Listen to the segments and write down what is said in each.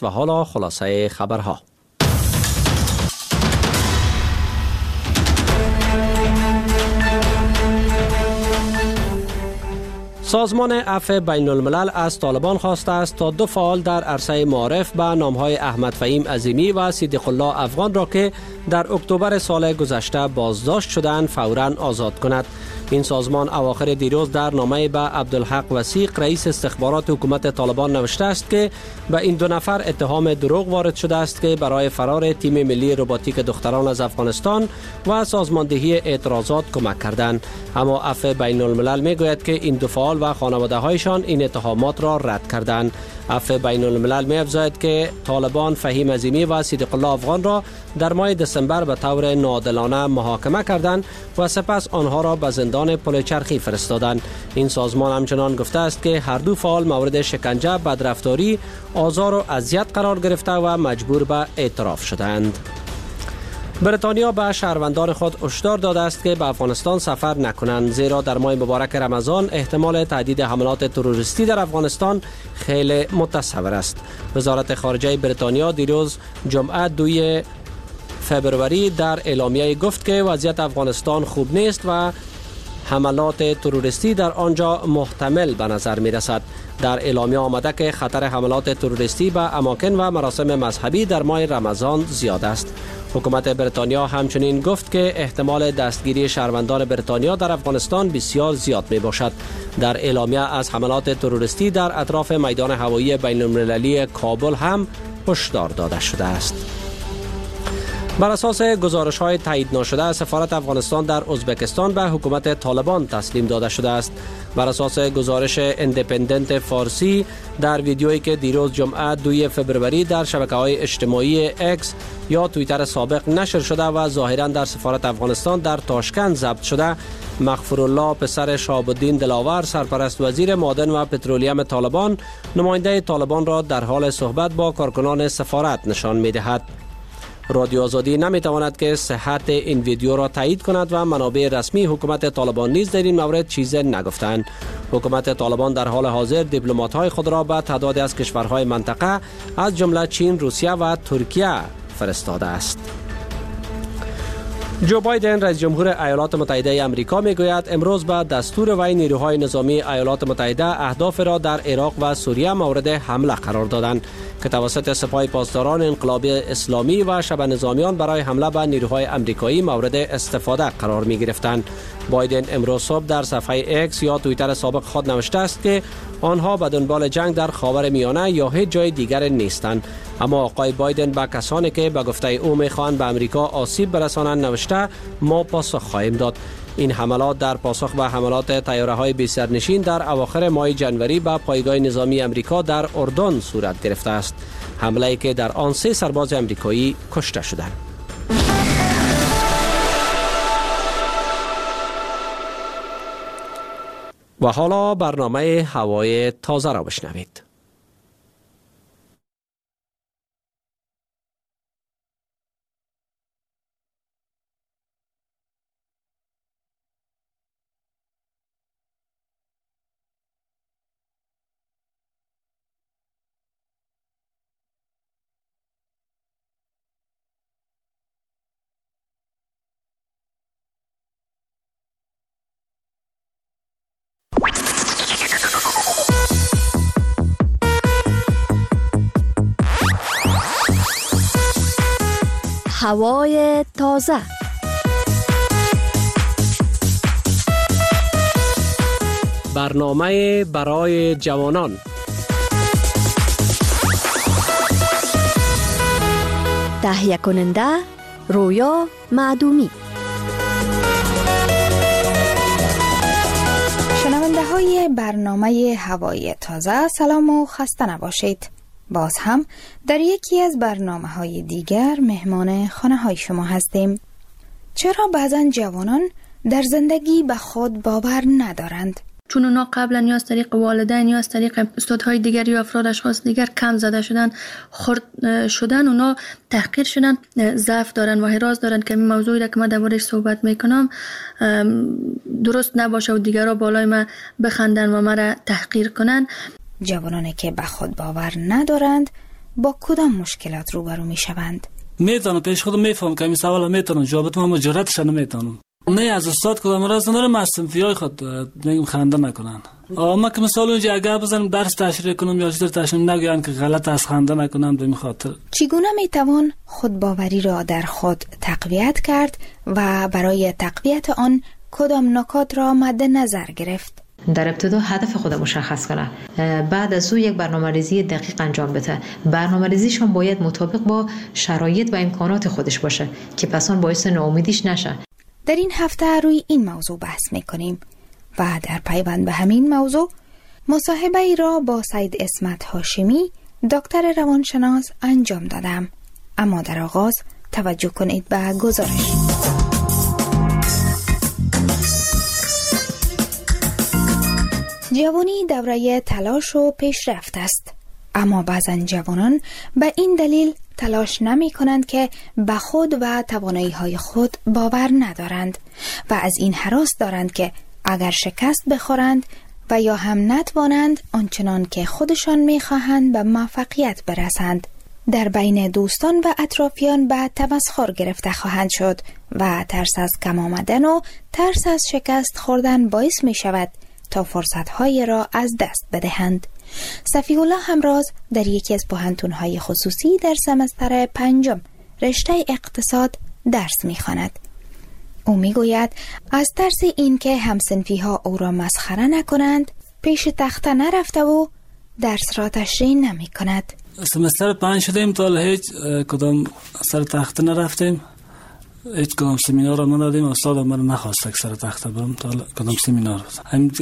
و حالا خلاصه خبرها. سازمان عفو بین الملل از طالبان خواسته است تا 2 فعال در عرصه معارف به نامهای احمد فهیم عظیمی و صدیق الله افغان را که در اکتبر سال گذشته بازداشت شدند فوراً آزاد کند. این سازمان اواخر دیروز در نامه به عبدالحق وثیق رئیس استخبارات حکومت طالبان نوشته است که به این 2 نفر اتهام دروغ وارد شده است که برای فرار تیم ملی روباتیک دختران از افغانستان و سازماندهی اعتراضات کمک کردند. اما عفو بین الملل میگوید که این 2 فعال و خانواده هایشان این اتهامات را رد کردند. عفو بین الملل می افزاید که طالبان فهیم عظیمی و صدیق الله افغان را در ماه دسامبر به طور ناعادلانه محاکمه کردند و سپس آنها را به زندان پل چرخی فرستادند. این سازمان همچنان گفته است که هر 2 فعال مورد شکنجه، بدرفتاری، آزار و اذیت قرار گرفته و مجبور به اعتراف شدند. بریتانیا به شهروندان خود هشدار داده است که به افغانستان سفر نکنند، زیرا در ماه مبارک رمضان احتمال تهدید حملات تروریستی در افغانستان خیلی متصور است. وزارت خارجه بریتانیا دیروز جمعه 2 فبروری در اعلامیه گفت که وضعیت افغانستان خوب نیست و حملات تروریستی در آنجا محتمل به نظر می رسد. در اعلامیه آمده که خطر حملات تروریستی به اماکن و مراسم مذهبی در ماه رمضان زیاد است. حکومت بریتانیا همچنین گفت که احتمال دستگیری شهروندان بریتانیا در افغانستان بسیار زیاد می باشد. در اعلامیه از حملات تروریستی در اطراف میدان هوایی بین المللی کابل هم هشدار داده شده است. بر اساس گزارش‌های تایید نشده سفارت افغانستان در ازبکستان به حکومت طالبان تسلیم داده شده است. بر اساس گزارش اندیپندنت فارسی در ویدیویی که دیروز جمعه 2 فبروری در شبکه‌های اجتماعی اکس یا توییتر سابق نشر شده و ظاهراً در سفارت افغانستان در تاشکند ضبط شده، مغفورالله پسر شهاب الدین دلاور سرپرست وزیر معدن و پترولیم طالبان نماینده طالبان را در حال صحبت با کارکنان سفارت نشان می‌دهد. رادیو آزادی نمیتواند که صحت این ویدیو را تایید کند و منابع رسمی حکومت طالبان نیز در این مورد چیزی نگفتند. حکومت طالبان در حال حاضر دیپلمات‌های خود را به تعدادی از کشورهای منطقه از جمله چین، روسیه و ترکیه فرستاده است. جو بایدن رئیس جمهور ایالات متحده آمریکا میگوید امروز به دستور وی نیروهای نظامی ایالات متحده اهداف را در عراق و سوریه مورد حمله قرار دادند که توسط سپاه پاسداران انقلابی اسلامی و شبه نظامیان برای حمله به نیروهای آمریکایی مورد استفاده قرار می گرفتند. بایدن امروز صبح در صفحه اکس یا توییتر سابق خود نوشته است که آنها به دنبال جنگ در خاورمیانه یا هیچ جای دیگر نیستند. اما آقای بایدن به کسانی که به گفته او میخواهند به امریکا آسیب برسانند نوشته ما پاسخ خواهیم داد. این حملات در پاسخ به حملات طیاره‌های بی سرنشین در اواخر ماه جنوری به پایگاه نظامی امریکا در اردن صورت گرفته است. حمله‌ای که در آن 3 سرباز امریکایی کشته شدند. و حالا برنامه هوای تازه را بشنوید. هوای تازه. برنامه برای جوانان. تهیه کننده رویا معدومی. شنونده های برنامه هوای تازه سلام و خسته نباشید. باز هم در یکی از برنامه‌های دیگر مهمان خانه‌های شما هستیم. چرا بعضن جوانان در زندگی به خود باور ندارند؟ چون اونا قبلا یا از طریق والدین یا از طریق استادهای دیگر یا افراد اشخاص دیگر کم زده شدن، خرد شدن، اونا تحقیر شدن، ضعف دارن و حراس دارن که این موضوعی را که من دربارش صحبت میکنم درست نباشه و دیگرها بالای من بخندن و مرا تحقیر کنن. جوانانی که به خود باور ندارند با کدام مشکلات روبرو می شوند؟ میتونم پیش خودم میفهم که این سوال میتونم جواب بدم اما جرأتش نمیتونم. نه از استاد کدام راز ندارم از صنفیای خود میگم خنده نکنن. اما که مثلا اونجا اگر بزنم درس تشریح کنم یا چیزی تشریح نگویند که غلط از خنده نکنن به این خاطر. چگونه میتوان خودباوری را در خود تقویت کرد و برای تقویت آن کدام نکات را مد نظر گرفت؟ در ابتدا هدف خود مشخص کنه، بعد از او یک برنامه‌ریزی دقیق انجام بده. برنامه‌ریزیش هم باید مطابق با شرایط و امکانات خودش باشه که پس آن باعث ناامیدیش نشه. در این هفته روی این موضوع بحث میکنیم و در پیوند به همین موضوع مصاحبه ای را با سید اسمت هاشمی دکتر روانشناس انجام دادم. اما در آغاز توجه کنید به گزارش. جوانی دوره تلاش و پیشرفت است، اما بعضا جوانان به این دلیل تلاش نمی کنند که به خود و توانایی های خود باور ندارند و از این هراس دارند که اگر شکست بخورند و یا هم نتوانند آنچنان که خودشان می خواهند به موفقیت برسند، در بین دوستان و اطرافیان به تمسخر گرفته خواهند شد و ترس از کم آمدن و ترس از شکست خوردن باعث می شود تا فرصت‌های را از دست بدهند. صفی الله همراز در یکی از پوهنتون‌های خصوصی در سمستر 5 رشته اقتصاد درس می‌خواند. او می‌گوید از ترس اینکه همسنفی‌ها او را مسخره نکنند پیش تخته نرفته و درس را تشریح نمی‌کند. سمستر 5 شدیم تا هیچ کدام سر تخته نرفتیم، هیچ کدام سمینار را ندادیم. استاد من نخواست که سر تخته برم تا کدام سمینار. هم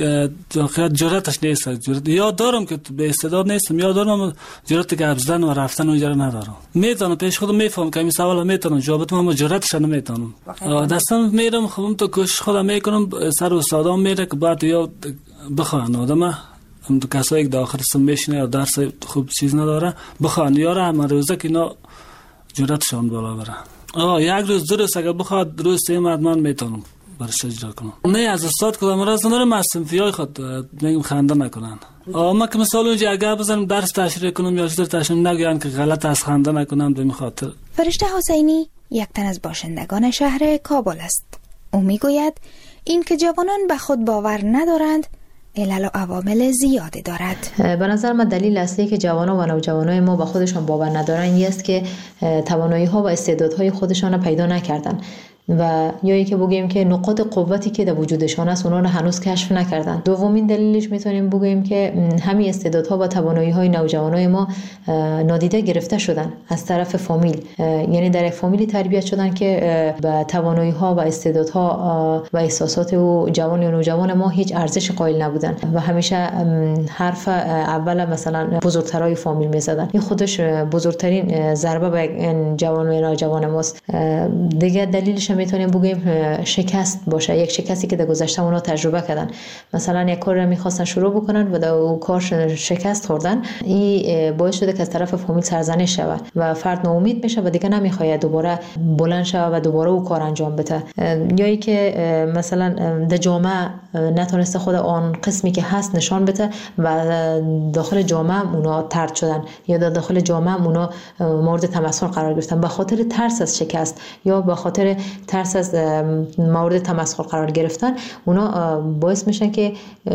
جرأتش نیست. یاد دارم که به استعداد نیستم، یاد دارم جرأت که ابزدن و رفتن اونجا ندارم. میتونم پیش خودم میفهم که این سوال میتونم جواب بدم اما جرأتش نمیتونم. دستم میرم خودم تو کوشش خودم میکنم، سر استادام میره که بعد یا بخوان آدم هم تو کسایی که داخل سم میشینه یا درس خوب چیز نداره بخوان یاره هم روزه که اینا جرأتشان بالا بره. یک روز دو روز اگر بخواد روز 3 من میتونم برش اجرا کنم. نه از استاد کدام راز ندارم از صنفیای خود میگم خنده نکنن. اما که مثلا اونجا اگر بزنم درس تشریح کنم یا چیزی تشریح نگویند که غلط از خنده نکنن به این خاطر. فرشته حسینی یک تن از باشندگان شهر کابل است. او میگوید این که جوانان به خود باور ندارند علل و عوامل زیادی دارد. به نظر من دلیل اصلی که جوانان و نوجوانای ما به خودشان باور ندارن این است که توانایی ها و استعدادهای خودشان را پیدا نکردن و یا اینکه بگیم که نقاط قوتی که در وجودشان است اونا رو هنوز کشف نکردن. دومین دلیلش میتونیم بگیم که همین استعدادها و توانایی‌های نوجوانای ما نادیده گرفته شدن از طرف فامیل، یعنی در یک فامیلی تربیت شدن که به توانایی‌ها و استعدادها و احساسات و جوان و نوجوان ما هیچ ارزش قائل نبودن و همیشه حرف اول مثلا بزرگترای فامیل میزدن. این خودش بزرگترین ضربه به جوان و نوجوان ماست. دیگه دلیلش میتونیم بگیم شکست باشه، یک شکستی که در گذشته اونا تجربه کردن. مثلا یک کار رو میخواستن شروع بکنن و در اون کار شکست خوردن، این باعث شده که از طرف فامیل سرزنش شود و فرد ناامید میشه و دیگه نمیخواد دوباره بلند شود و دوباره اون کار انجام بده. یا ای که مثلا در جامعه نتونسته خود آن قسمی که هست نشان بده و داخل جامعه اونا طرد شدن یا در داخل جامعه اونا مورد تمسخر قرار گرفتن به خاطر ترس از شکست یا به خاطر ترس از مورد تمسخر قرار گرفتن. اونا باعث میشن که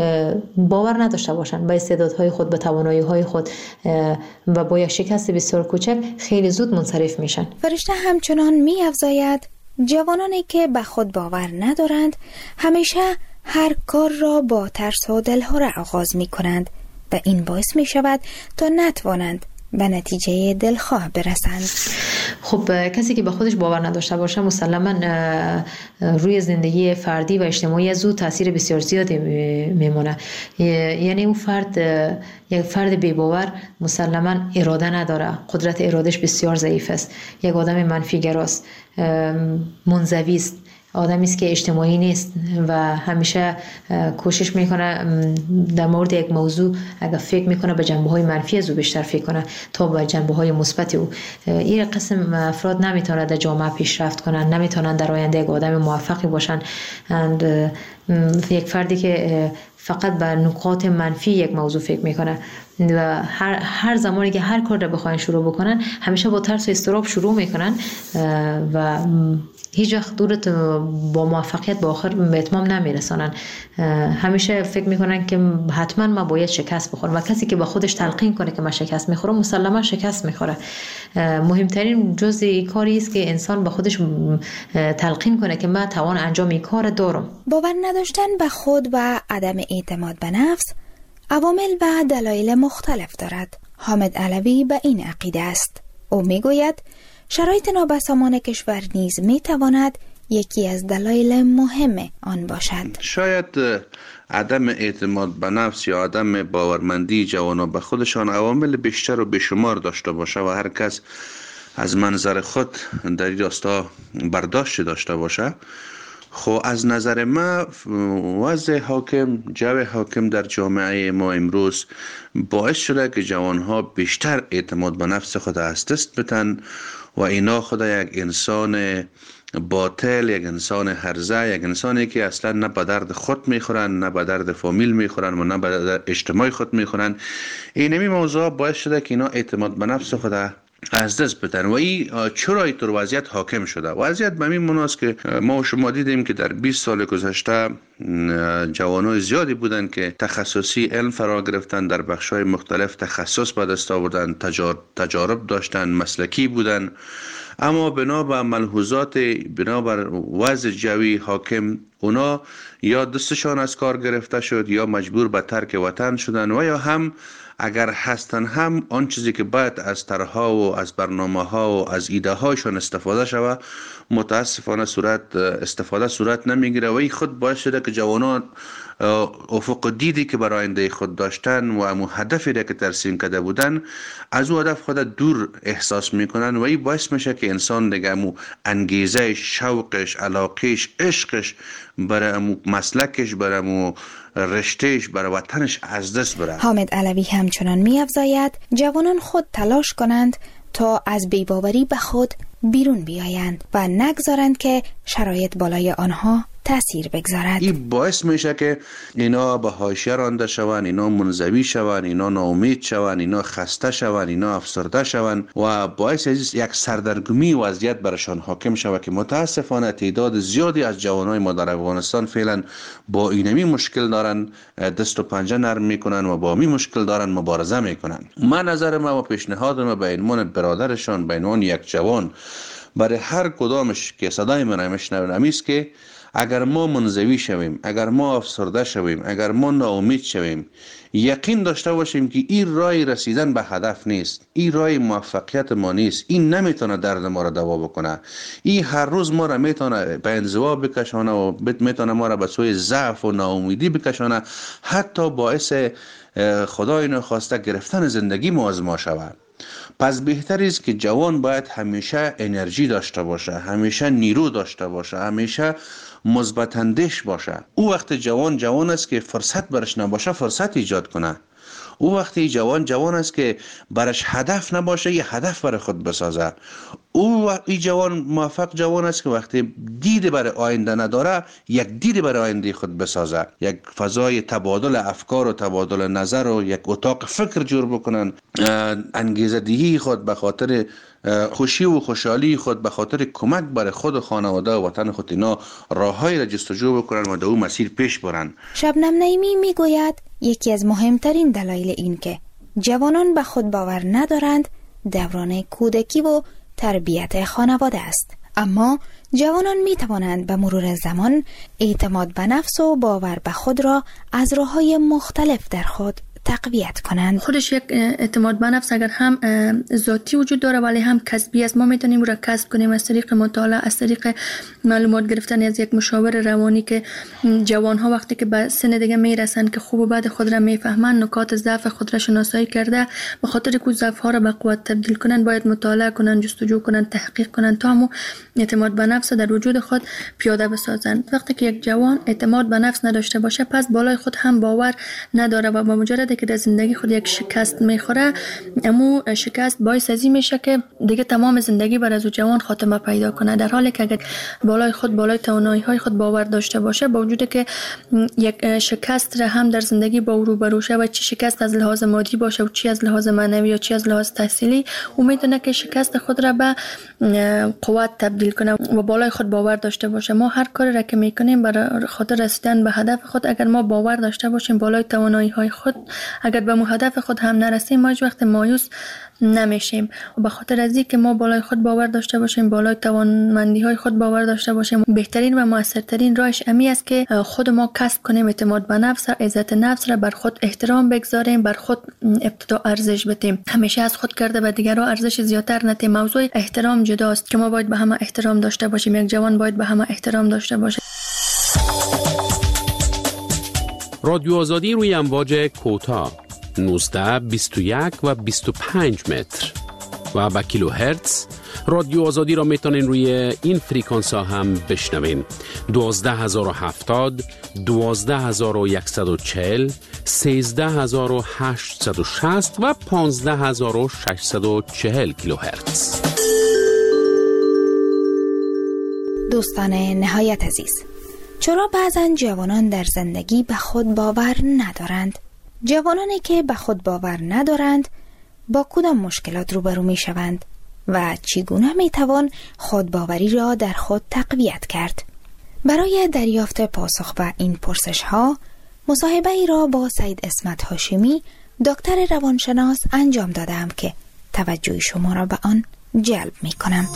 باور نداشته باشن به استعدادهای خود، به توانایی‌های خود و با یک شکست بسیار کوچک خیلی زود منصرف میشن. فرشته همچنان می‌افزاید جوانانی که به خود باور ندارند همیشه هر کار را با ترس و دلهره آغاز می‌کنند و این باعث می‌شود تا نتوانند به نتیجه دلخواه برسند. خب کسی که به خودش باور نداشته باشه مسلما روی زندگی فردی و اجتماعی از او تاثیر بسیار زیادی میمونه. یعنی اون فرد یک فرد بی باور مسلما اراده نداره، قدرت ارادش بسیار ضعیف است، یک آدم منفی گراست، منزوی است، آدمی است که اجتماعی نیست و همیشه کوشش میکنه در مورد یک موضوع اگر فکر میکنه به جنبه‌های منفی از او بیشتر فکر کنه تا به جنبه‌های مثبت او. این قسم افراد نمیتونن در جامعه پیشرفت کنن، نمیتونن در آینده یک آدم موفقی باشن. یک فردی که فقط به نکات منفی یک موضوع فکر میکنه و هر زمانی که هر کار رو بخواین شروع بکنن همیشه با ترس و اضطراب شروع میکنن و هیچ وقت دورت با موفقیت با آخر به اتمام نمیرسانن. همیشه فکر میکنن که حتما ما باید شکست بخورم و کسی که با خودش تلقین کنه که من شکست میخورم مسلما شکست میخوره. مهمترین جزء کاری است که انسان با خودش تلقین کنه که من توان انجام این کار دارم. باور نداشتن به خود و عدم اعتماد به نفس عوامل و دلایل مختلف دارد. حامد علوی به این عقیده است. او میگوید شرایط نابسامان کشور نیز میتواند یکی از دلایل مهم آن باشد. شاید عدم اعتماد به نفس یا عدم باورمندی جوانان به خودشان عوامل بیشتر و بیشمار داشته باشه و هر کس از منظر خود در این راستا برداشت داشته باشه. خب از نظر ما وضع حاکم، جو حاکم در جامعه ما امروز باعث شده که جوانها بیشتر اعتماد به نفس خود از دست بدن و اینا خود یک انسان باطل، یک انسان هرزه، یک انسانی که اصلا نه به درد خود میخورن، نه به درد فامیل میخورن و نه به درد اجتماع خود میخورن. اینمی موضوع باعث شده که اینا اعتماد به نفس خود از دست بدن و این چرا اینطور وضعیت حاکم شده؟ وضعیت به این مناست که ما و شما دیدیم که در 20 سال گذشته جوانای زیادی بودن که تخصصی علم فرا گرفتن، در بخش‌های مختلف تخصص به دست آوردن، تجارب داشتن، مسلکی بودن، اما بنابر ملحوظات، بنابر وضع جوی حاکم اونا یا دستشان از کار گرفته شد یا مجبور به ترک وطن شدن و یا هم اگر هستن هم آن چیزی که باید از طرح‌ها و از برنامه‌ها و از ایده‌هایشان استفاده شود متاسفانه صورت نمیگیره و این خود باعث شده که جوانان افق دیدی که برای آینده خود داشتن و امو هدفی را که ترسیم کرده بودن از او هدف خود دور احساس میکنن و این باعث میشه که انسان دیگه امو انگیزه، شوقش، علاقش، عشقش برای امو مسلکش، برای امو رشتهش، برای وطنش از دست بره. حامد علوی همچنان می‌افزاید جوانان خود تلاش کنند تا از بی‌باوری به خود بیرون بیایند و نگذارند که شرایط بالای آنها تأثیر بگذارد. این باعث میشه که اینا به حاشیه رانده شوند، اینا منزوی شوند، اینا ناامید شوند، اینا خسته شوند، اینا افسرده شوند و باعث یک سردرگمی وضعیت برشان حاکم شود که متاسفانه تعداد زیادی از جوانای ما در افغانستان فعلا با اینمی مشکل دارن، دست و پنجه نرم میکنن و با می مشکل دارن مبارزه میکنن. من نظر ما و پیشنهاد ما به عنوان برادرشان، به عنوان یک جوان برای هر کدامش که صدای من میشنوند است که اگر ما منزوی شویم، اگر ما افسرده شویم، اگر ما ناامید شویم، یقین داشته باشیم که این راه رسیدن به هدف نیست، این راه موفقیت ما نیست، این نمیتونه درد ما را دوا بکنه، این هر روز ما را میتونه به انزوا بکشانه و میتونه ما را به سوی ضعف و ناامیدی بکشانه، حتی باعث خدای نخواسته گرفتن زندگی ما از ما شود. پس بهتر است که جوان باید همیشه انرژی داشته باشه، همیشه نیرو داشته باشه، همیشه مثبت اندیش باشه. او وقت جوان است که فرصت برش نباشه فرصت ایجاد کنه. او وقتی جوان است که برش هدف نباشه یه هدف برای خود بسازه. او این جوان موفق جوان است که وقتی دید برای آینده نداره یک دید برای آینده خود بسازه، یک فضای تبادل افکار و تبادل نظر و یک اتاق فکر جور بکنن، انگیزه دهی خود به خاطر خوشی و خوشحالی خود، به خاطر کمک برای خود و خانواده و وطن خود اینا راههایی را جستجو بکنن و در اون مسیر پیش برن. شبنم نعیمی میگوید یکی از مهمترین دلایل این که جوانان به خود باور ندارند دوران کودکی و تربیت خانواده است. اما جوانان می توانند به مرور زمان اعتماد به نفس و باور به خود را از راه‌های مختلف در خود تقویت کنند. خودش یک اعتماد به نفس اگر هم ذاتی وجود داره ولی هم کسبی است. ما میتونیم او را کسب کنیم از طریق مطالعه، از طریق معلومات گرفتن از یک مشاور روانی که جوان ها وقتی که به سن دیگه میرسن که خوب و بد خود را میفهمن، نکات ضعف خود را شناسایی کرده به خاطر که ضعف ها را به قوت تبدیل کنن باید مطالعه کنن، جستجو کنن، تحقیق کنن تا همون اعتماد به نفس در وجود خود پیاده بسازن. وقتی که یک جوان اعتماد به نفس نداشته باشه پس بالای خود هم باور نداره و با مجرد وقتی که در زندگی خود یک شکست میخوره، امو شکست باعث ازی میشه که دیگه تمام زندگی بر از جوان خاتمه پیدا کنه. در حالی که اگر بالای توانایی های خود باور داشته باشه، با وجود که یک شکست را هم در زندگی با او روبرو شه و چی شکست از لحاظ مادی باشه و چی از لحاظ معنوی یا چی از لحاظ تحصیلی، او میتونه که شکست خود را به قوت تبدیل کنه و بالای خود باور داشته باشه. ما هر کاری را که میکنیم برای خاطر رسیدن به هدف خود، اگر ما باور داشته باشیم بالای توانایی های خود، اگر به مو هدف خود هم نرسیم، ما هیچ وقت مایوس نمیشیم. و به خاطر از اینکه ما بالای خود باور داشته باشیم، بالای توانمندی های خود باور داشته باشیم، بهترین و موثرترین راهش امی است که خود ما کسب کنیم اعتماد به نفس، عزت نفس را، بر خود احترام بگذاریم، بر خود ابتدا ارزش بدیم، همیشه از خود کرده به دیگران ارزش زیاتر ندیم. موضوع احترام جداست که ما باید به همه احترام داشته باشیم، یک جوان باید به همه احترام داشته باشه. رادیو آزادی روی امواج کوتاه 19 21 و 25 متر و با کیلو هرتز. رادیو آزادی را میتونین روی این فریکانس ها هم بشنوین: 12070 12140 13860 و 15640 کیلو هرتز. دوستان نهایت عزیز، چرا بعضا جوانان در زندگی به خود باور ندارند؟ جوانانی که به خود باور ندارند با کدام مشکلات روبرو می شوند و چگونه می توان خودباوری را در خود تقویت کرد؟ برای دریافت پاسخ به این پرسش ها مصاحبه ای را با سید اسمت هاشمی، دکتر روانشناس انجام دادم که توجه شما را به آن جلب می کنم.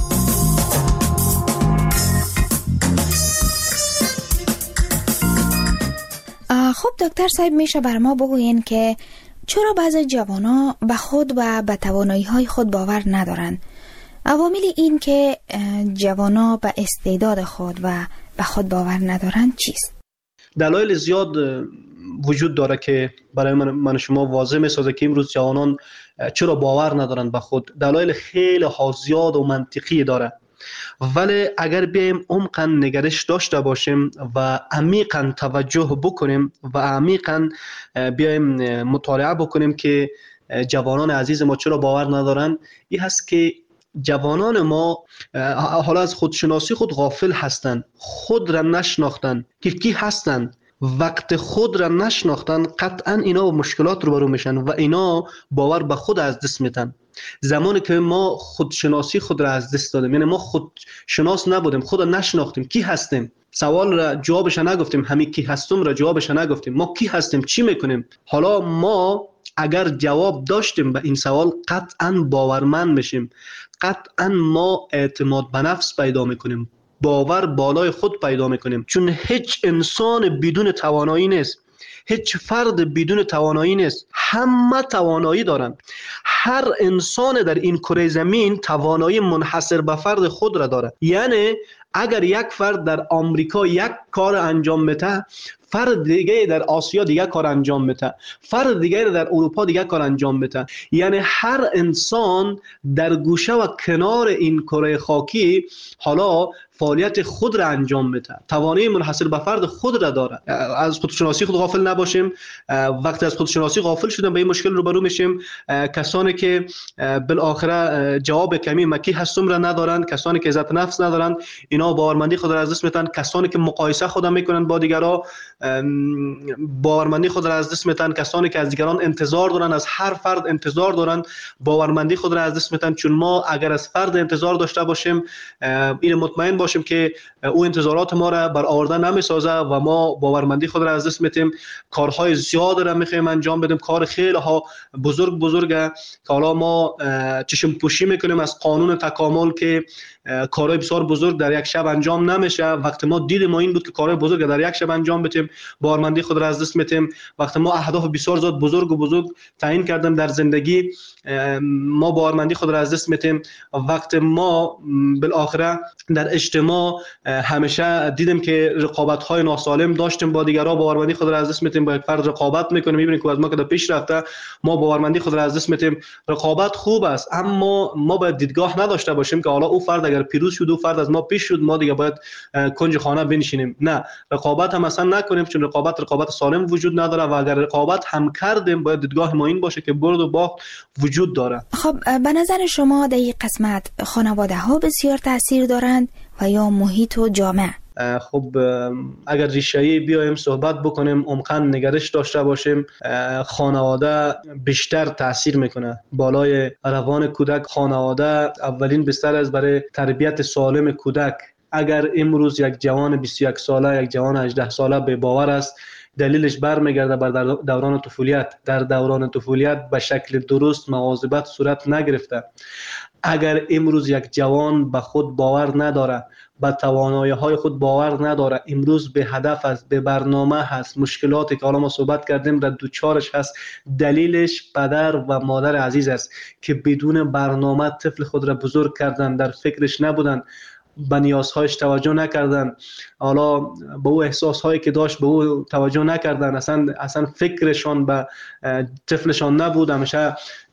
خب دکتر صاحب، میشه بر ما بگوین که چرا بعضی جوانا به خود و به توانایی‌های خود باور ندارند؟ عوامل این که جوانا به استعداد خود و به خود باور ندارند چیست؟ دلایل زیاد وجود داره که برای من شما واضح میسازه که امروز جوانان چرا باور ندارند به خود. دلایل خیلی زیاد و منطقی داره، ولی اگر بیایم عمقاً نگرش داشته باشیم و عمیقاً توجه بکنیم و عمیقاً بیایم مطالعه بکنیم که جوانان عزیز ما چرا باور ندارن، این هست که جوانان ما حالا از خودشناسی خود غافل هستند، خود را نشناختن که کی هستند. وقت خود را نشناختن قطعاً اینا مشکلات رو برو میشن و اینا باور به خود از دست میتن. زمانی که ما خودشناسی خود را از دست دادیم، یعنی ما خودشناس نبودیم، خود را نشناختیم، کی هستیم، سوال را جوابش نگفتیم، همین کی هستم را جوابش نگفتیم، ما کی هستیم، چی میکنیم. حالا ما اگر جواب داشتیم به این سوال قطعاً باورمند میشیم، قطعاً ما اعتماد به نفس پیدا میکنیم، باور بالای خود پیدا میکنیم. چون هیچ انسان بدون توانایی نیست، هیچ فرد بدون توانایی نیست، همه توانایی دارن. هر انسان در این کره زمین توانایی منحصر به فرد خود را داره. یعنی اگر یک فرد در آمریکا یک کار انجام میده، فرد دیگه در آسیا دیگه کار انجام میده، فرد دیگه در اروپا دیگه کار انجام میده. یعنی هر انسان در گوشه و کنار این کره خاکی حالا فعالیت خود را انجام میده، توانایی منحصر به فرد خود را داره. از خودشناسی خود غافل نباشیم. وقتی از خودشناسی غافل شدیم به این مشکل روبرو میشیم. کسانی که بالاخره جواب کمی مکی هستم را ندارند، کسانی که عزت نفس ندارند، اینا باورمندی خود را از دست میدن. کسانی که مقایسه خود میکنن با دیگران، باورمندی خود را از دست میدن. کسانی که از دیگران انتظار دارن، از هر فرد انتظار دارن، باورمندی خود را از دست میدن. چون ما اگر از فرد انتظار داشته باشیم، این مطمئن باشیم که او انتظارات ما را برآورده نمیسازه و ما باورمندی خود را از دست میدیم. کارهای زیاد را میخوایم انجام بدیم، کار خیلی ها بزرگه که حالا ما چشم پوشی میکنیم از قانون تکامل که کارهای بسیار بزرگ در یک شب انجام نمیشه. وقتی ما دیدیم ما این بود که کارهای بزرگ در یک شب انجام بدیم، باورمندی خود را از دست میدیم. وقتی ما اهداف بسیار زیاد بزرگ تعیین کردیم در زندگی، ما باورمندی خود را از دست میدیم. وقتی ما بالاخره در اجتماع همیشه دیدیم که رقابت‌های ناسالم داشتیم با دیگران، باورمندی خود را از دست میدیم. میتیم، با یک فرد رقابت میکنیم، میبینیم که از ما که پیش رفته ما باورمندی خود را از دست میتیم. رقابت خوب است، اما ما باید دیدگاه نداشته باشیم که حالا او فرد اگر پیروز شد، او فرد از ما پیش شد، ما دیگه باید کنج خانه بنشینیم. نه، رقابت هم اصلا نکنیم، چون رقابت سالم وجود نداره و اگر رقابت هم کردیم باید دیدگاه ما این باشه که برد و باخت وجود داره. خب به نظر شما در این قسمت خانواده ها بسیار تاثیر دارند و یا محیط و جامعه؟ خب اگر ریشه‌ای بیایم صحبت بکنیم، عمقاً نگرش داشته باشیم، خانواده بیشتر تاثیر میکنه بالای روان کودک. خانواده اولین بستر است برای تربیت سالم کودک. اگر امروز یک جوان 21 ساله، یک جوان 18 ساله به باور است، دلیلش برمیگرده بر دوران طفولیت. در دوران طفولیت به شکل درست مواظبت صورت نگرفته. اگر امروز یک جوان به خود باور نداره، به توانایی‌های خود باور نداره، امروز به هدف است، به برنامه هست، مشکلاتی که حالا ما صحبت کردیم در دوچارش هست، دلیلش پدر و مادر عزیز است که بدون برنامه طفل خود را بزرگ کردن، در فکرش نبودن، به نیازهایش توجه نکردن، حالا به او احساسهایی که داشت به او توجه نکردن، اصلا فکرشان به طفلشان نبود، همیشه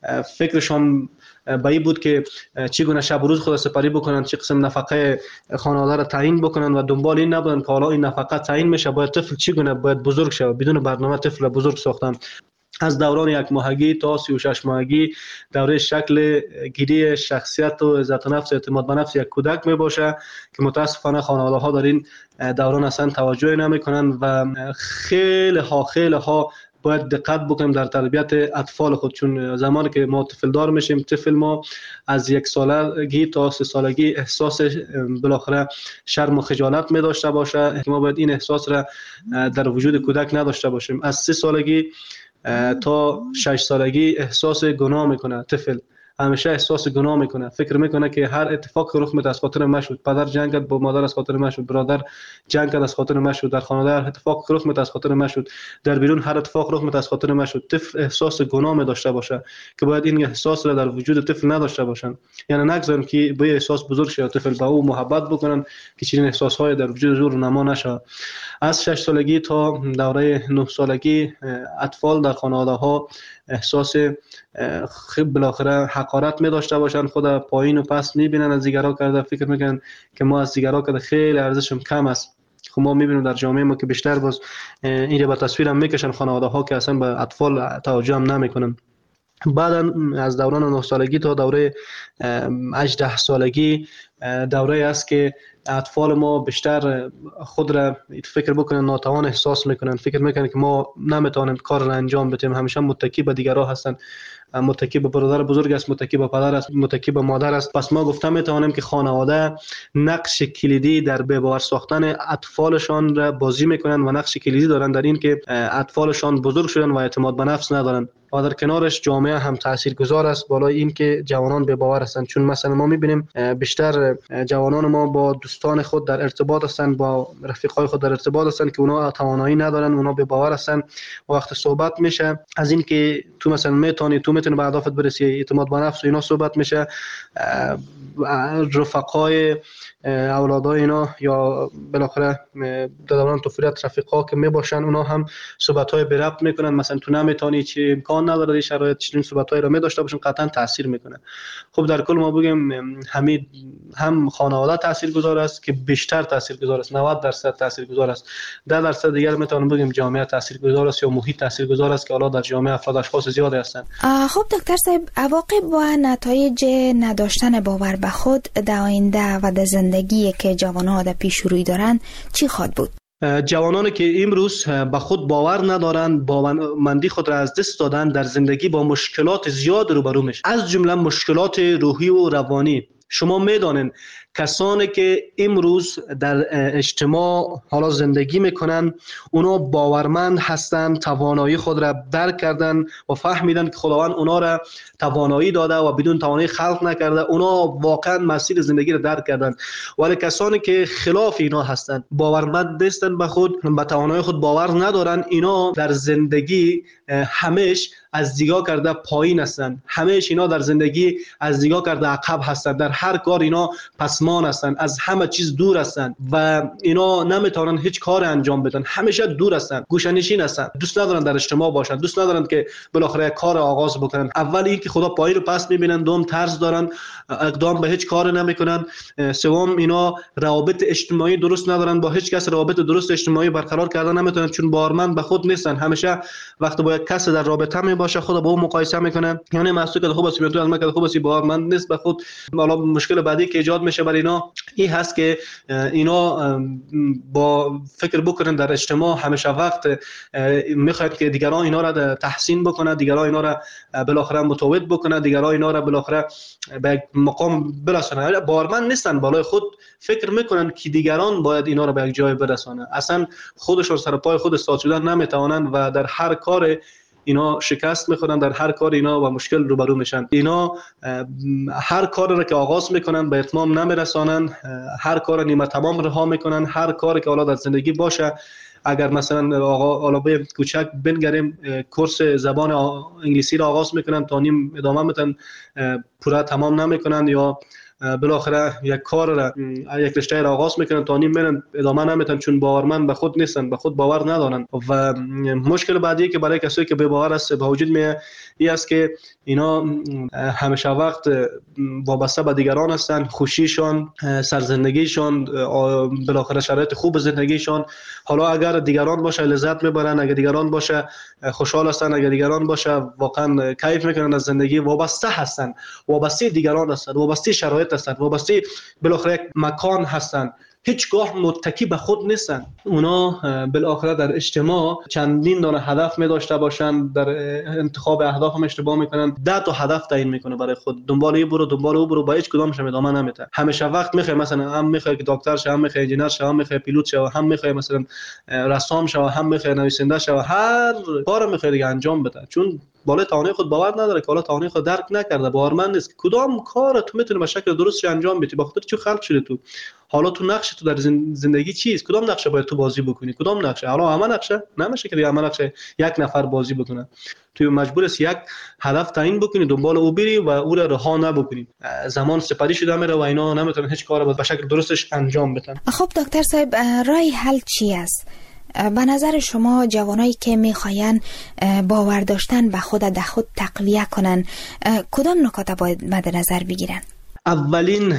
فکرشان به این بود که چگونه شب و روز خود سپری بکنن، چه قسم نفقه خانواده را تعیین بکنن و دنبال این نبودن که حالا این نفقه تعیین میشه باید طفل چگونه باید بزرگ شه. بدون برنامه طفل را بزرگ ساختن. از دوران 1 ماهگی تا 36 ماهگی دوره شکل گیری شخصیت و عزت نفس، اعتماد به نفس یک کودک می باشه که متاسفانه خانواده ها در این دوران اصلا توجه نمی کنن و خیلی ها باید دقت بکنیم در تربیت اطفال خود، چون زمانی که ما طفل دار میشیم، طفل ما از 1 سالگی تا 3 سالگی احساس بالاخره شرم و خجالت می داشته باشه که ما باید این احساس را در وجود کودک نداشته باشیم. از 3 سالگی تا 6 سالگی احساس گناه میکنه طفل، همیشه احساس گناه میکنه، فکر میکنه که هر اتفاق رخ میده از خاطر من شد، پدر جنگ کرد با مادر از خاطر من شد، برادر جنگ کرد از خاطر من شد، در خانواده هر اتفاق رخ میده از خاطر من شد، در بیرون هر اتفاق رخ میده از خاطر من شد. طفل احساس گناه می داشته باشه که باید این احساس را در وجود طفل نداشته باشن، یعنی نگذارن که به احساس بزرگ شه، طفل با او محبت بکنن که چنین احساسهای در وجود زور نما نشه. از 6 سالگی تا دوره 9 سالگی اطفال در خانواده ها احساس بالاخره حقارت می داشته باشن، خود پایین و پس میبینن، از دیگرها کرده فکر میکنن که ما از دیگرها کرده خیلی ارزشم کم است. خب ما میبینیم در جامعه ما که بیشتر باز این رو به تصویر هم میکشن خانواده ها که اصلا به اطفال توجه هم نمیکنن. بعد از دوران 9 سالگی تا دوره 18 سالگی دوره است که اطفال ما بیشتر خود را فکر بکنن ناتوان احساس میکنن، فکر میکنن که ما نمیتونیم کار را انجام بدیم، همیشه متکی به دیگرها هستن، متکی به برادر بزرگ است، متکی به پدر است، متکی به مادر است. پس ما گفته میتوانیم که خانواده نقش کلیدی در به باور ساختن اطفالشان را بازی میکنن و نقش کلیدی دارن در این که اطفالشان بزرگ شدن و اعتماد به نفس ندارن. و در کنارش جامعه هم تاثیرگذار است بالای این که جوانان به باور هستند، چون مثلا ما میبینیم بیشتر جوانان ما با دوستان خود در ارتباط هستند، با رفیقای خود در ارتباط هستند که اونا توانایی ندارن، اونا به باور هستند. وقت صحبت میشه از این که تو مثلا میتونی به اهدافت برسی، اعتماد به نفس و اینا صحبت میشه، رفقای اولادای اینا یا بالاخره در دوران طفولیت رفیقا که میباشن اونا هم صحبت‌های به ربط میکنن، مثلا تو نمیتونی، چی امکان نداره این شرایط، چنین صحبت‌هایی رو می‌داشته باشن، قطعا تاثیر میکنه. خب در کل ما بگیم هم خانواده تاثیرگذار است که بیشتر تاثیرگذار است، 90% تاثیرگذار است، 10% دیگر میتونیم بگیم جامعه تاثیرگذار است یا محیط تاثیرگذار است که حالا در جامعه افراد اشخاص زیادی هستند. خب دکتر صاحب، عواقب و نتایج نداشتن باور به خود در آینده و در زندگی که جوانان در پیش روی دارن چی خواهد بود؟ جوانانی که امروز به خود باور ندارند، باورمندی خود را از دست دادن، در زندگی با مشکلات زیاد روبرو میشن، از جمله مشکلات روحی و روانی. شما میدانین کسانی که امروز در اجتماع حالا زندگی میکنن اونا باورمند هستند، توانایی خود را درک کردن و فهمیدن که خداوند اونا را توانایی داده و بدون توانایی خلق نکرده، اونا واقعا مسیر زندگی را درک کردن. ولی کسانی که خلاف اینا هستند، باورمند نیستن به خود، به توانایی خود باور ندارن، اینا در زندگی همیشه از دیگاه کرده پایین هستند، همیشه اینا در زندگی از دیگاه کرده عقب هستند، در هر کار اینا پسمان هستن، از همه چیز دور هستن و اینا نمیتونن هیچ کار انجام بدن، همیشه دور هستن، گوشه‌نشین هستن، دوست ندارن در اجتماع باشن، دوست ندارن که بالاخره کار آغاز بکنن. اول اینکه خدا پایین رو پس میبینن، دوم طرز دارن، اقدام به هیچ کار نمیکنن، سوم اینا روابط اجتماعی درست ندارن، با هیچ کس روابط درست اجتماعی برقرار کردن نمیتونن چون باورمند به خود نیستن. همیشه وقتی با یک کس در رابطه می باشه خود با اون مقایسه میکنه، یعنی محسوب که خوب است تو از من که خوب است، باورمند نیست به خود. حالا مشکل بعدی که ایجاد میشه برای اینا این هست که اینا با فکر بکنن در اجتماع همیشه وقت میخواد که دیگران اینا را تحسین بکنه، دیگران اینا را بالاخره متوجه بکنه، دیگران اینا را بالاخره به مقام برسونه. باورمند نیستن، بالای خود فکر میکنن که دیگران باید اینا را به یک جای برسونه. اصلا خودشون سر پای خود استاد شدن نمیتوانند و در هر کار اینا شکست میخورن، در هر کار اینا با مشکل روبرو میشن. اینا هر کار را که آغاز میکنن به اتمام نمیرسانن، هر کار نیمه تمام رها میکنن. هر کاری که حالا در زندگی باشه، اگر مثلا حالا به کوچک بنگریم کورس زبان انگلیسی را آغاز میکنن تا نیم ادامه میدن، پورا تمام نمیکنن، یا بالاخره یک کار را یک رشته را آغاز میکنن تا نیم میرن ادامه نمیدن چون باورمند به خود نیستن، به خود باور ندارن. و مشکل بعدی که برای کسایی که بی باور است به وجود میاد این است که اینا همیشه وقت وابسته به دیگران هستن، خوشیشان، سرزندگیشان، بالاخره شرایط خوب زندگیشان. حالا اگر دیگران باشه لذت میبرن، اگر دیگران باشه خوشحال هستن، اگر دیگران باشه واقعا کیف میکنن از زندگی. وابسته هستن، وابسته دیگران هستن، وابسته شرایط هستن، وابسته بالاخره یک مکان هستن، هیچگاه متکی به خود نیستن. اونا بالاخره در اجتماع چندین دانه هدف می داشته باشن، در انتخاب اهداف هم اشتباه میکنن، 10 تا هدف تعیین میکنه برای خود، دنبال این برو دنبال اون برو، با هیچ کدامش هم ادامه نمیده. همیشه وقت میخوای مثلا هم میخوای که دکتر شه، هم میخوای انجینر شه، هم میخوای پیلوت شه، هم میخوای مثلا رسام شه، هم میخوای نویسنده شه، هر کار میخوای دیگه انجام بده، چون بالای توانایی خود باور نداره که حالا توانایی خود درک نکرده، باورمند نیست کدام کار تو میتونی به شکل درست انجام بدی. با خاطر چی خلق شده تو؟ حالا تو نقش تو در زندگی چیست؟ کدام نقشه باید تو بازی بکنی؟ کدام نقشه؟ حالا همه نقشه نمیشه که همه نقشه یک نفر بازی بکنه. تو مجبور است یک هدف تعیین بکنی، دنبال او بری و او را رها نبکنی. زمان سپری شده میره و اینا نمیتونن هیچ کاری به شکل درستش انجام بدن. خب دکتر صاحب، راه حل چی است؟ به نظر شما جوانایی که میخواین باور داشتن به خود در خود تقویه کنن کدام نکات باید مد نظر بگیرن؟ اولین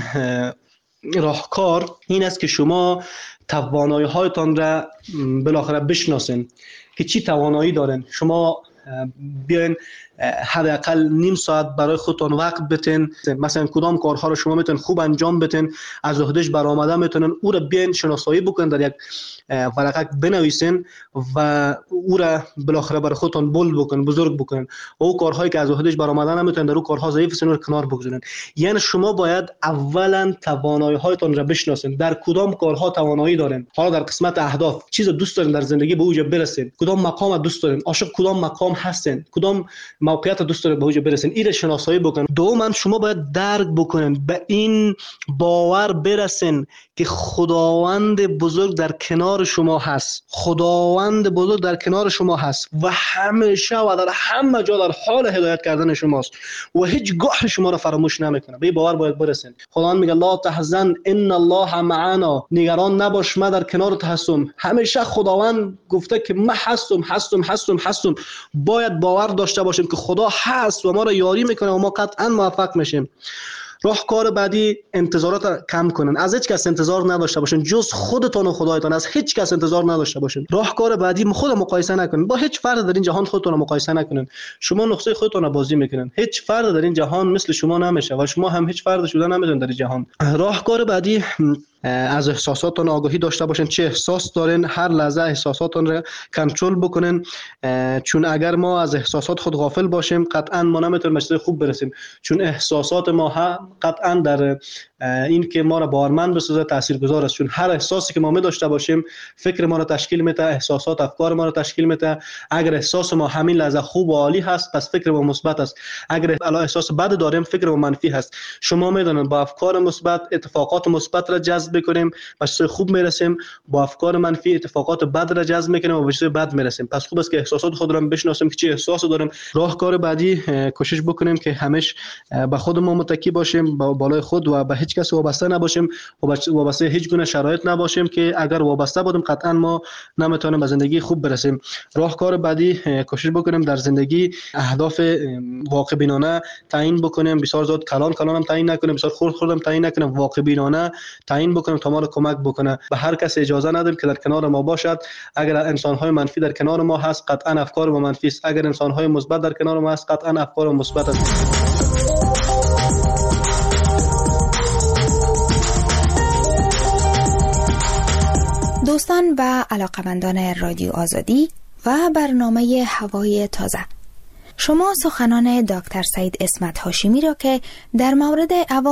راهکار این است که شما توانایی هایتان را بالاخره بشناسین که چی توانایی دارین. شما بیاین حداقل نیم ساعت برای خودتون وقت بتین، مثلا کدام کارها رو شما میتونین خوب انجام بدین، از عهدهش برآمده میتونین او رو بیاین شناسایی بکنین، در یک ورقه بنویسین و او را بالاخره برای خودتون بولد بکنین، بزرگ بکنین. او کارهایی که از عهدهش برآمده نمیتونین، در اون کارها ضعیف هستین رو کنار بگذارین. یعنی شما باید اولا توانایی هایتون را بشناسین، در کدام کارها توانایی دارین. حالا در قسمت اهداف چیز دوست دارین در زندگی به اوج برسین، کدام مقام دوست دارین، عاشق کدام مقام هستین، کدام موقعیت دوست دارین به اوج برسین، این شناسایی بکنین. دوما شما باید درک بکنین، به این باور برسین که خداوند بزرگ در کنار شما هست، خداوند بزرگ در کنار شما هست و همیشه و در همه جا در حال هدایت کردن شماست و هیچگاه شما را فراموش نمیکنه. به این باور باید برسین. خداوند میگه لا تحزن ان الله معنا، نگران نباش من در کنارت هستم. همیشه خداوند گفته که من هستم. باید باور داشته باشیم که خدا هست و ما را یاری میکنه و ما قطعا موفق میشیم. راهکار بعدی انتظارات کم کنن، از هیچ کس انتظار نداشته باشین جز خودتون و خدایتان، از هیچ کس انتظار نداشته باشین. راهکار بعدی خود مقایسه نکنین، با هیچ فرد در این جهان خودتون رو مقایسه نکنین. شما نقطه خودتون رو بازی میکنین، هیچ فرد در این جهان مثل شما نمیشه و شما هم هیچ فرد شده نمیتونین در این جهان. راهکار بعدی از احساساتون آگاهی داشته باشین، چه احساس دارین هر لحظه احساساتون رو کنترل بکنین، چون اگر ما از احساسات خود غافل باشیم قطعا ما نمیتونیم به چیز خوب برسیم، چون احساسات ما هم قطعا در این که ما را باورمند بسازه تاثیرگذار است، چون هر احساسی که ما می داشته باشیم فکر ما را تشکیل میده، احساسات افکار ما را تشکیل میده. اگر احساس ما همین لحظه خوب و عالی هست پس فکر ما مثبت است، اگر احساس بد داریم فکر ما منفی هست. شما میدونید با افکار مثبت اتفاقات مثبت را جذب جذب کنیم به چیزای خوب میرسیم، با افکار منفی اتفاقات بد را جذب میکنیم و به چیزای بد میرسیم. پس خوب است که احساسات خود را بشناسیم که چه احساسی داریم. راهکار بعدی کوشش بکنیم که همیشه به خودمون متکی باشیم، با بالای خود و به هیچ کس وابسته نباشیم و وابسته هیچ گونه شرایط نباشیم که اگر وابسته بودیم قطعا ما نمیتونیم به زندگی خوب برسیم. راهکار بعدی کوشش بکنیم در زندگی اهداف واقع بینانه تعیین بکنیم، بسیار زیاد کلان هم تعیین نکنیم، بسیار خرد هم تعیین نکنیم، واقع بینانه تعیین بکنیم تا ما رو کمک بکنه. به هر کس اجازه ندیم که در کنار ما باشد. اگر انسان‌های منفی در کنار ما هست قطعا افکار ما منفی است، اگر انسان‌های مثبت در کنار ما هست قطعا افکار مثبت است. دوستان و علاقمندان رادیو آزادی و برنامه هوای تازه، شما سخنان دکتر سعید اسمت هاشمی را که در مورد